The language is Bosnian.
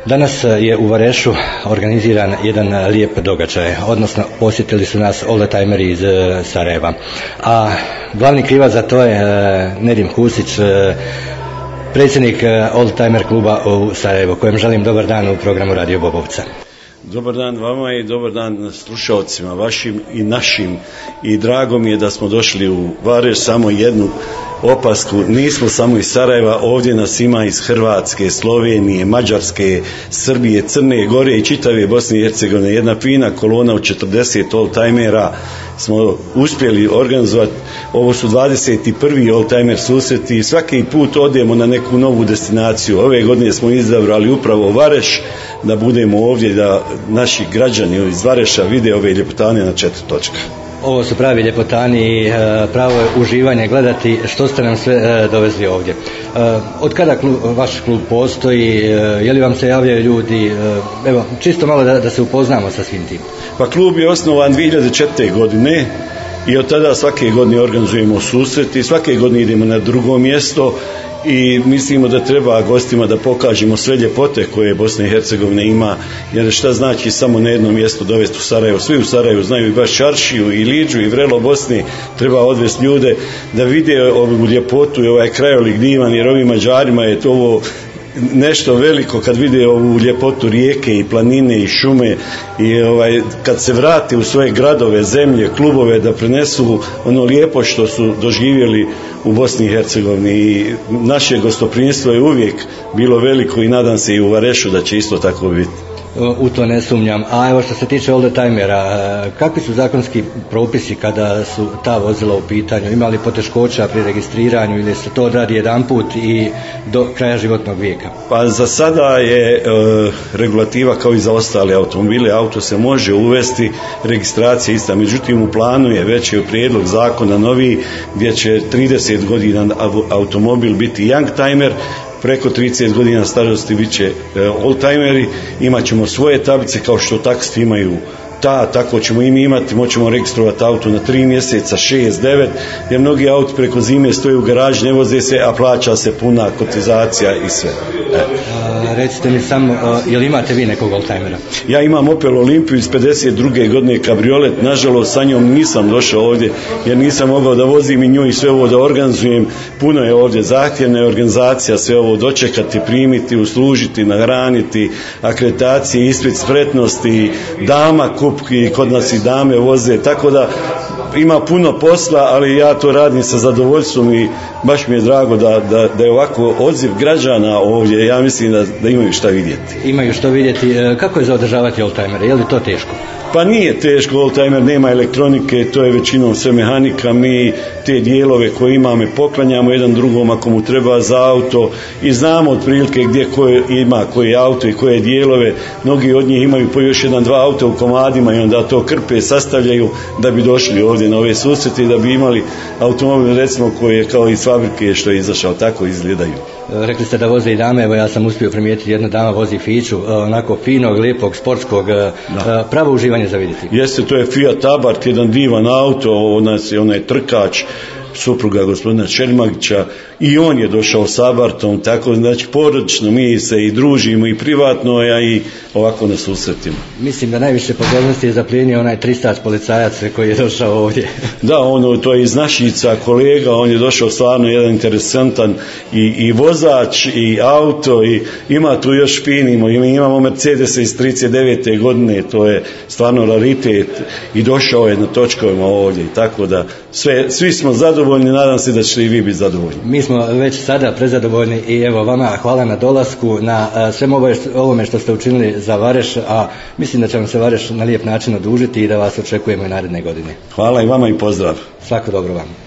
Danas je u Varešu organiziran jedan lijep događaj, odnosno posjetili su nas oldtimeri iz Sarajeva. A glavni krivac za to je Nedim Husić, predsjednik oldtimer kluba u Sarajevu, kojem želim dobar dan u programu Radio Bobovca. Dobar dan vama i dobar dan slušalcima vašim i našim. I drago mi je da smo došli u Vareš. Samo jednu opasku, nismo samo iz Sarajeva, ovdje nas ima iz Hrvatske, Slovenije, Mađarske, Srbije, Crne Gore i čitave Bosne i Hercegovine. Jedna fina kolona od 40 oldtimera smo uspjeli organizovati. Ovo su 21. oldtimer susreti i svaki put odemo na neku novu destinaciju. Ove godine smo izabrali upravo Vareš, da budemo ovdje, da naši građani iz Vareša vide ove ljepotane na 4 točka. Ovo su pravi ljepotani i pravo je uživanje gledati što ste nam sve dovezli ovdje. Od kada vaš klub postoji, je li vam se javljaju ljudi, evo, čisto malo da se upoznamo sa svim tim. Pa klub je osnovan 2004. godine i od tada svake godine organizujemo susret i svake godine idemo na drugo mjesto i mislimo da treba gostima da pokažemo sve ljepote koje Bosna i Hercegovina ima, jer šta znači samo na jedno mjesto dovesti u Sarajevo. Svi u Sarajevu znaju i baš Čaršiju i Liđu i vrelo Bosni, treba odvesti ljude da vide ovu ljepotu i ovaj krajolik divan, jer ovim Mađarima je to ovo nešto veliko kad vide ovu ljepotu rijeke i planine i šume i kad se vrate u svoje gradove, zemlje, klubove, da prenesu ono lijepo što su doživjeli u Bosni i Hercegovini. I naše gostoprimstvo je uvijek bilo veliko i nadam se i u Varešu da će isto tako biti. U to ne sumnjam. A evo što se tiče oldtimera, kakvi su zakonski propisi kada su ta vozila u pitanju? Ima li poteškoća pri registriranju ili se to odradi jedanput i do kraja životnog vijeka? Pa za sada je regulativa kao i za ostale automobile. Auto se može uvesti, registracija ista. Međutim, u planu je već je prijedlog zakona novi gdje će 30 godina automobil biti youngtimer, preko 30 godina starosti bit će oldtimeri, imat ćemo svoje tablice kao što taksisti imaju tako ćemo i mi imati, moćemo registrovati auto na 3 mjeseca, 6, 9, jer mnogi auti preko zime stoje u garaži, ne voze se, a plaća se puna kotizacija i sve. Recite mi samo, je li imate vi nekog oldtimera? Ja imam Opel Olimpiju iz 52. godine, kabriolet, nažalost sa njom nisam došao ovdje, jer nisam mogao da vozim i nju i sve ovo da organizujem. Puno je ovdje zahtjevna organizacija, sve ovo dočekati, primiti, uslužiti, nahraniti, akreditacije, ispit spretnosti, dama i kod nas i dame voze, tako da ima puno posla, ali ja to radim sa zadovoljstvom i baš mi je drago da je ovako odziv građana ovdje. Ja mislim da imaju šta vidjeti. Imaju što vidjeti. Kako je za održavati oldtimere? Je li to teško? Pa nije teško, oldtimer nema elektronike, to je većinom sve mehanika. Mi te dijelove koje imamo poklanjamo jedan drugom ako mu treba za auto i znamo otprilike gdje koje ima koje auto i koje dijelove. Mnogi od njih imaju po još 1-2 auta u komadima i onda to krpe, sastavljaju da bi došli ovdje na ove susrete i da bi imali automobil recimo koji je kao iz fabrike što je izašao, tako izgledaju. Rekli ste da voze i dame, evo ja sam uspio primijetiti, jedna dama vozi Fiću, onako finog, lijepog, sportskog, pravo uživanje za vidjeti. Jeste, to je Fiat Abarth, jedan divan auto, ona je trkač, supruga gospodina Čermagića, i on je došao s Abarthom, tako znači porodično mi se i družimo i privatno, a i ovako na susretima. Mislim da najviše pozornosti je zaplijenio onaj 300 policajac koji je došao ovdje. Da, to je iz Našica kolega, on je došao stvarno jedan interesantan i vozač i auto i ima tu još finimo, imamo Mercedes iz 39. godine, to je stvarno raritet i došao je na točkovima ovdje, tako da svi smo zadovoljni, nadam se da ćete i vi biti zadovoljni. Mi smo već sada prezadovoljni i evo vama hvala na dolasku, na svemu ovome što ste učinili za Vareš, a mislim da će vam se Vareš na lijep način odužiti i da vas očekujemo i naredne godine. Hvala i vama i pozdrav. Svako dobro vam.